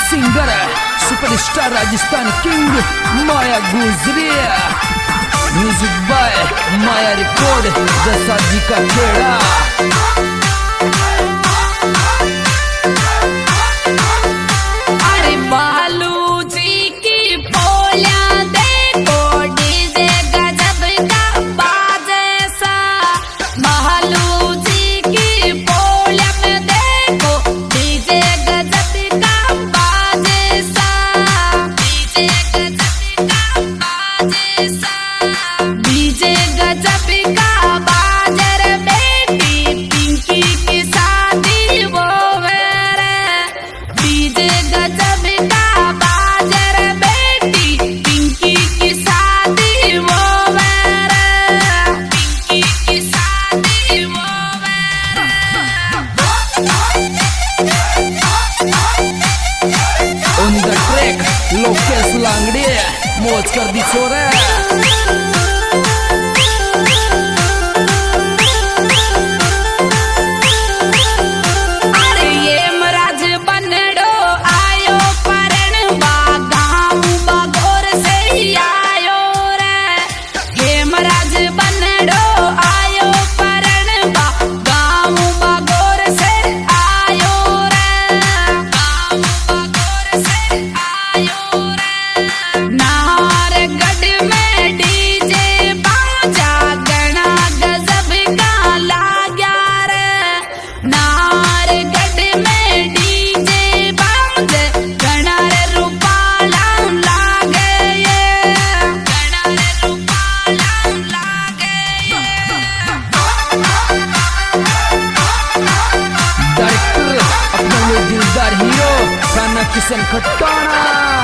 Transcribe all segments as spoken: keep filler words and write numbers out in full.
Singer superstar Rajasthan king Maya Gujari. Music by Maya record जसाद जी का खेड़ा। लोकेश लांगड़ी मौज कर दी छोरे। हीरो खाना किशन खट्टाना।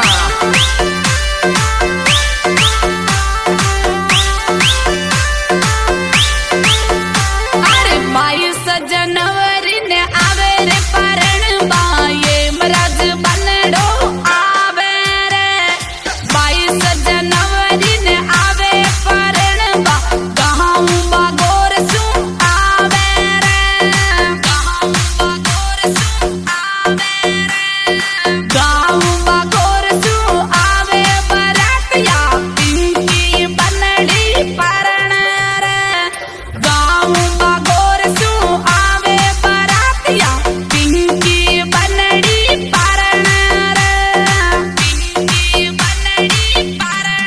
अरे बाईस जनवरी ने आवे रे परण बाये मराज बनड़ो आवे रे। बाईस जनवरी ने आवे परण बा गाँव बागोर सु आवे रे। गाँव बागोर सु आवे गाँव बागोर सु आवे बरातिया पिंकी बनड़ी परण रे। गाँव बागोर सु आवे बरातिया पिंकी बनड़ी परण रे। पिंकी बनड़ी परण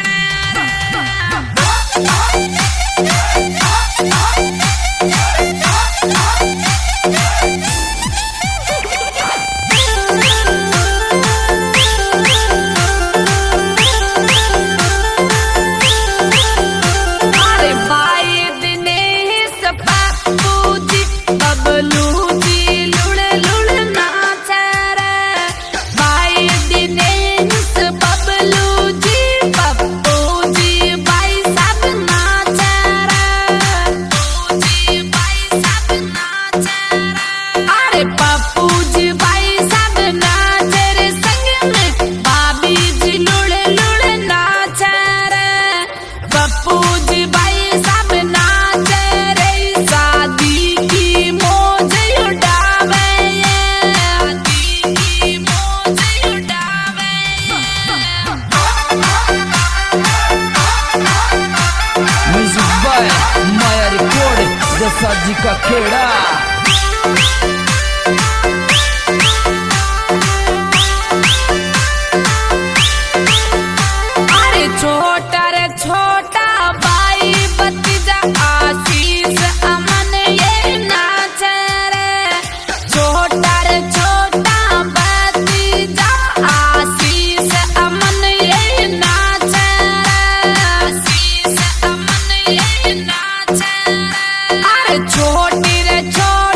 माया रिकॉर्ड जसाद जी का खेड़ा। अरे छोटा रे छोटा भाई भतीजा आशीष अमन ये नाच रे। छोटा रे छोटा भतीजा आशीष अमन ये नाच रे। आशीष अमन ये नाच रे। अरे छोटी रे छोटी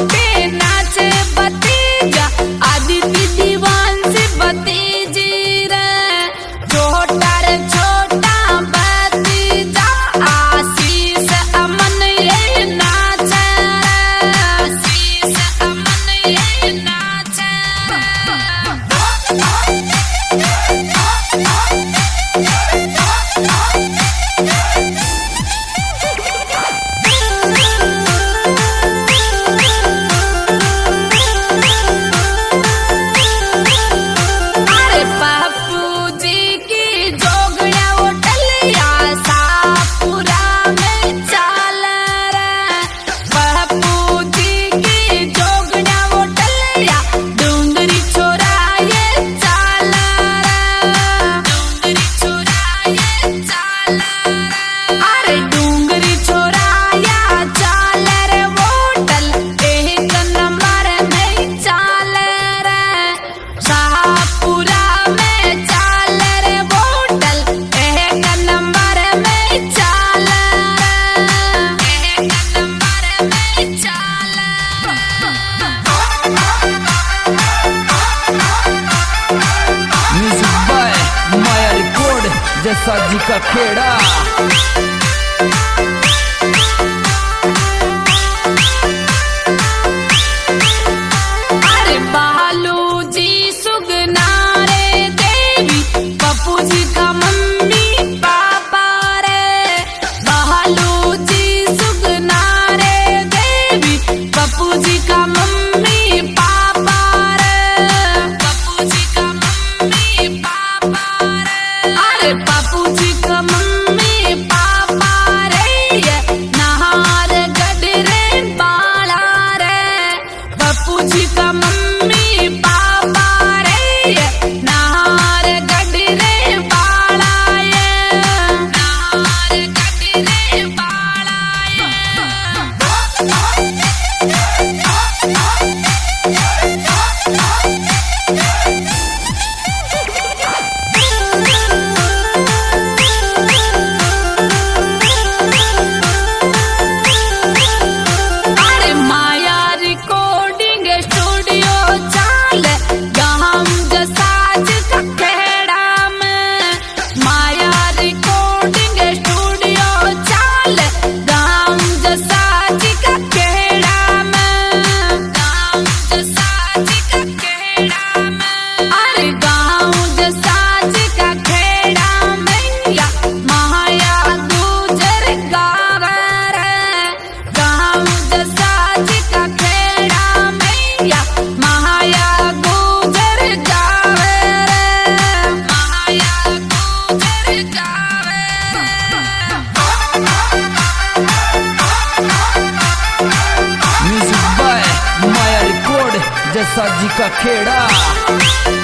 जैसा जी का खेड़ा। अरे बालू जी सुगना रे देवी, पप्पू जी का मम्मी पापा रे। बालू जी सुगना रे देवी, पप्पू जी का मम्मी पापा रे। पप्पू जी का मम्मी पापा रे। अरे पप्पू जी का मम्मी पापा रे, ये नहार गडरे बाला रे। पप्पू जी का मम्मी पापा रे, ये नहार गडरे बाला ये। नहार गडरे बाला ये। अरे माया रिकॉर्डिंग स्टूडियो चाल गाम जसाज का खेड़ा में। माया रिकॉर्डिंग स्टूडियो चाल गाम जसाज का खेड़ा में। गाम जसाज का खेड़ा में। अरे गाम जसाज का खेड़ा में या माया गुजर गावे रे। गाम जसाज का खेड़ा में या माया गुजर गावे रे। माया गुजर गावे म्यूजिक बाय माया रिकॉर्ड जैसा जी का खेड़ा।